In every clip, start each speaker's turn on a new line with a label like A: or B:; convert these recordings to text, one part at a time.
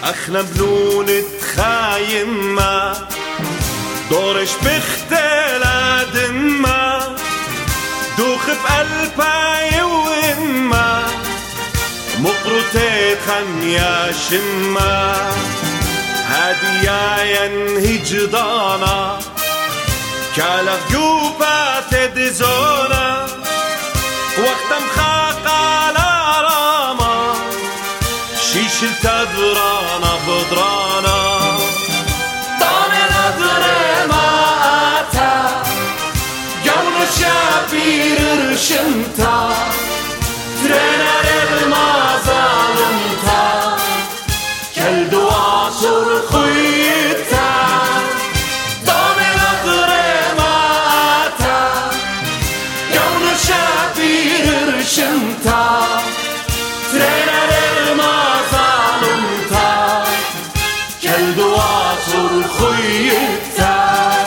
A: اخنا بنون تخايم ما دورش بختلا دما دوخ بقلبي وإما مقرتي خنيا شما هادي يا هجدانا كالا جوبا تدزونا وقت مخاق على راما شيش التدرانا بدرانا طاني نظري ما أتا جون شابير رشمتا ترينا ما ظالمتا كل دوا سرخيتا طاني نظري ما أتا جون شابير رشمتا ترينا ما ظالمتا كل دوا سرخيتا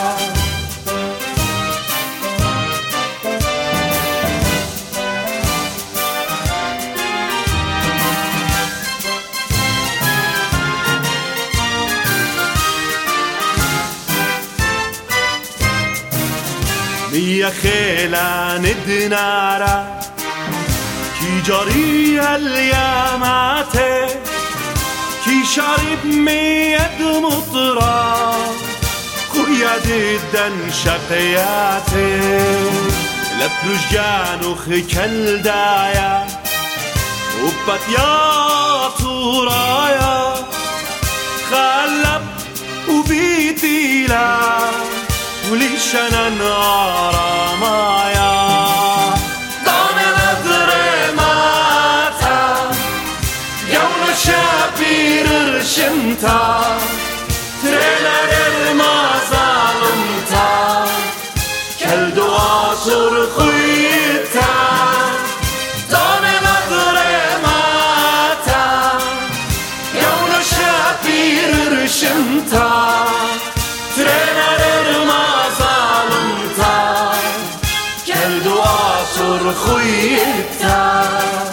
A: مية خيلة ندنارا كي جاري الياماتي كي شارب ميد مطرا خويا ددن شقياتي لبرجان وخكل دايا وبات يا طورايا خلب وبيتيلا وليش انا نارا مايا داني نظري ماتا يوم شابير رشمتا تريلا ما ظالمتا كل دوا سرخيتا داني نظري ماتا يوم شابير رشمتا تريلا ما ظالمتا كل دوا سرخيتا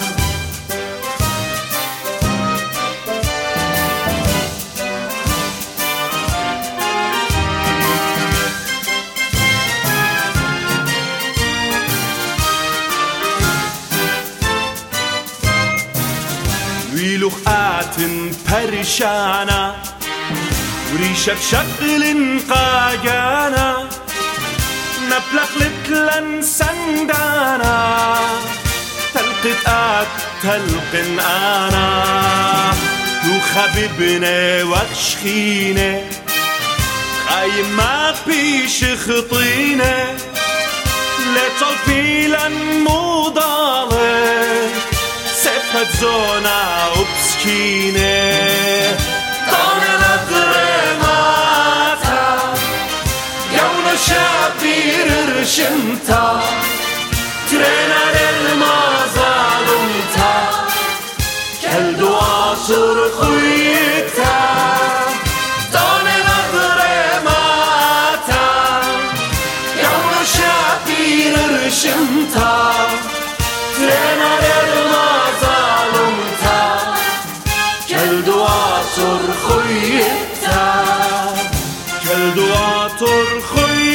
A: ويلوخات برشانا وريشة شغل قاجانا نبلغ لتلن سندانا تلقت تلقن انا لو خبيبنا وخشخينا خايم ما بيش خطينا لا تلفيلن مضالة سفت زونا وبسكينة طاني نظري ماتا يوم شابير رشمتا ترينا ما ظالمتا كل دوا سرخيتا طاني نظري ماتا يوم شابير رشمتا ترينا ما ظالمتا كل دوا سرخيتا كل دوا ترخيتا